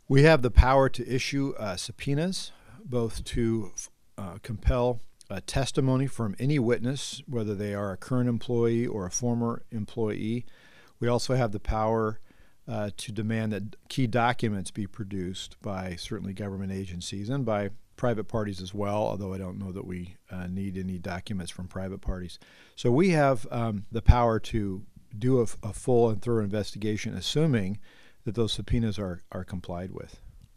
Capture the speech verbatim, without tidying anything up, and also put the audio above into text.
We have the power to issue uh, subpoenas, both to uh, compel a testimony from any witness, whether they are a current employee or a former employee. We also have the power uh, to demand that key documents be produced by certainly government agencies and by private parties as well, although I don't know that we uh, need any documents from private parties. So we have um, the power to do a, a full and thorough investigation, assuming that those subpoenas are, are complied with.